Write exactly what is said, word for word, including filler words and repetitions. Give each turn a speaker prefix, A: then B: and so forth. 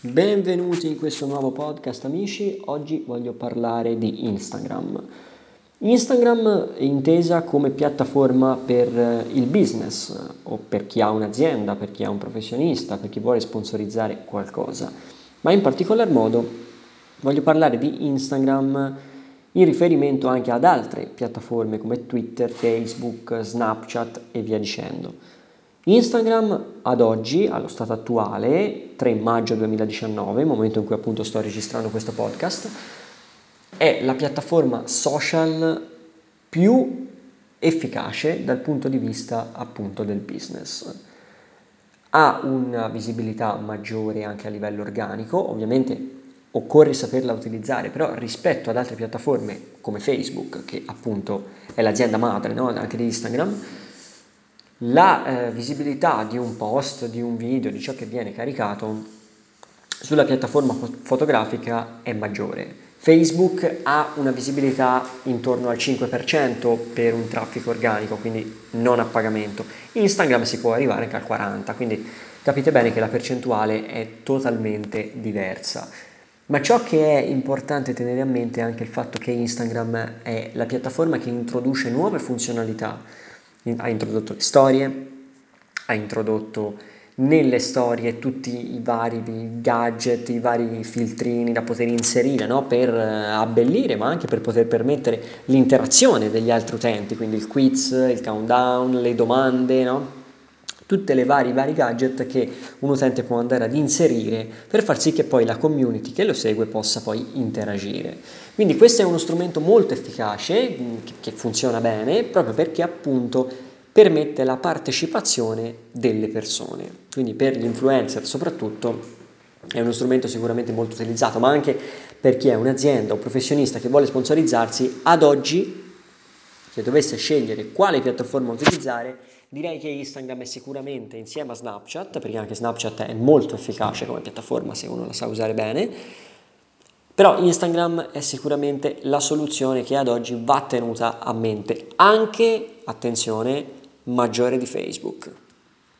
A: Benvenuti in questo nuovo podcast amici, oggi voglio parlare di Instagram. Instagram è intesa come piattaforma per il business o per chi ha un'azienda, per chi è un professionista, per chi vuole sponsorizzare qualcosa, ma in particolar modo voglio parlare di Instagram in riferimento anche ad altre piattaforme come Twitter, Facebook, Snapchat e via dicendo. Instagram ad oggi, allo stato attuale, tre maggio duemiladiciannove, momento in cui appunto sto registrando questo podcast, è la piattaforma social più efficace dal punto di vista appunto del business. Ha una visibilità maggiore anche a livello organico, ovviamente occorre saperla utilizzare, però rispetto ad altre piattaforme come Facebook, che appunto è l'azienda madre, no? Anche di Instagram, la eh, visibilità di un post, di un video, di ciò che viene caricato sulla piattaforma fo- fotografica è maggiore. Facebook ha una visibilità intorno al cinque per cento per un traffico organico, quindi non a pagamento. Instagram si può arrivare anche al quaranta per cento, quindi capite bene che la percentuale è totalmente diversa. Ma ciò che è importante tenere a mente è anche il fatto che Instagram è la piattaforma che introduce nuove funzionalità. Ha introdotto le storie, ha introdotto nelle storie tutti i vari gadget, i vari filtrini da poter inserire, no? Per abbellire, ma anche per poter permettere l'interazione degli altri utenti, quindi il quiz, il countdown, le domande, no? Tutte le vari, vari gadget che un utente può andare ad inserire per far sì che poi la community che lo segue possa poi interagire. Quindi questo è uno strumento molto efficace, che funziona bene, proprio perché appunto permette la partecipazione delle persone. Quindi per gli influencer soprattutto è uno strumento sicuramente molto utilizzato, ma anche per chi è un'azienda o professionista che vuole sponsorizzarsi, ad oggi, se dovesse scegliere quale piattaforma utilizzare, direi che Instagram è sicuramente insieme a Snapchat, perché anche Snapchat è molto efficace come piattaforma se uno la sa usare bene, però Instagram è sicuramente la soluzione che ad oggi va tenuta a mente, anche, attenzione, maggiore di Facebook.